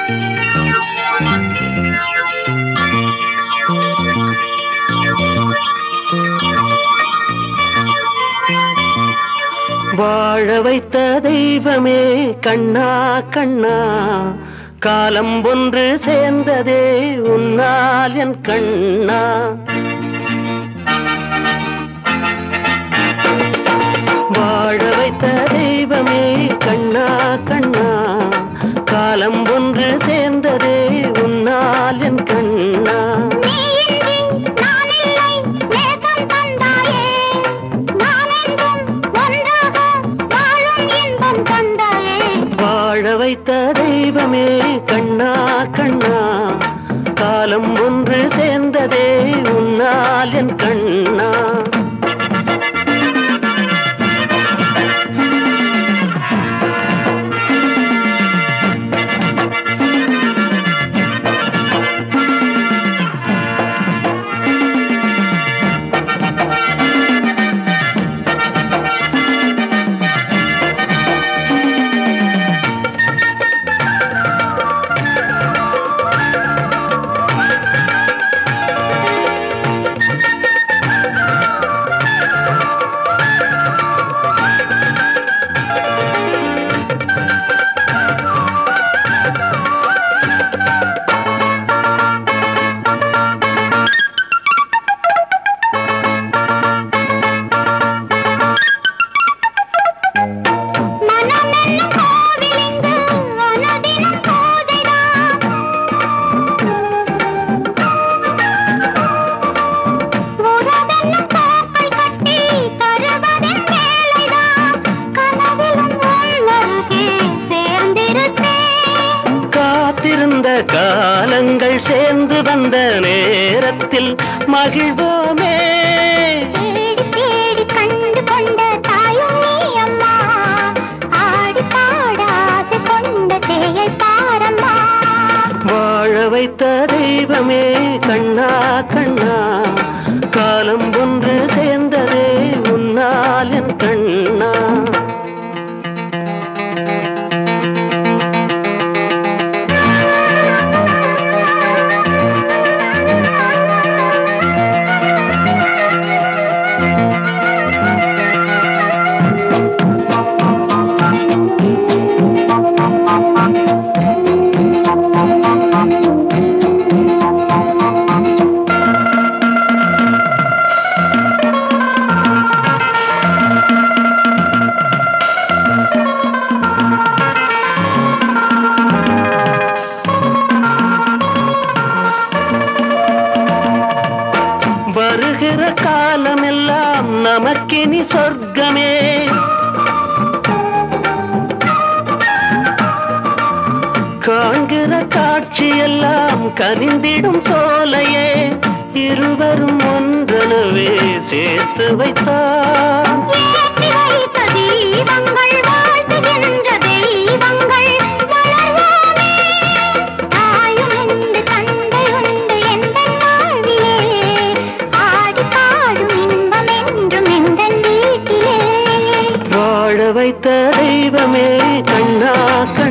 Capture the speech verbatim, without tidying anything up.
வாழ வைத்த தெய்வமே கண்ணா கண்ணா, காலம் ஒன்று சேர்ந்ததே உன்னால் என் கண்ணா. வாழ வைத்த தெய்வமே கண்ணா கண்ணா, காலம் ஒன்று சேர்ந்ததே உன்னால் என் கண்ணா. வாழ வைத்த தெய்வமே கண்ணா கண்ணா, காலம் ஒன்று சேர்ந்ததே உன்னால் என் கண்ணா. காலங்கள் சேர்ந்து வந்த நேரத்தில் மகிழ்வோமே. தேடி தேடி கண்டு கொண்ட தாயும் நீ அம்மா, ஆடி பாட ஆசை கொண்ட சேயை பாரம்மா. வாழ வைத்த தெய்வமே கண்ணா கண்ணா, காலம் ஒன்று சேர்ந்ததே உன்னால் என் கண்ணா. வருகிற காலமெல்லாம் நமக்கினி சொர்க்கமே. காண்கிற காட்சியெல்லாம் கனிந்திடும் சோலையே, இருவரும் ஒன்றனவே சேர்த்து வைத்தார். தீபங்கள் வாழ்த்துகின்ற தெய்வங்கள் வளர்வோமே. தாயும் உண்டு தந்தை உண்டு எந்த வாழ்விலே, ஆடி பாடும் இன்பம் என்றும் எந்த வீட்டிலே. வாழ வைத்த தெய்வமே கண்ணா.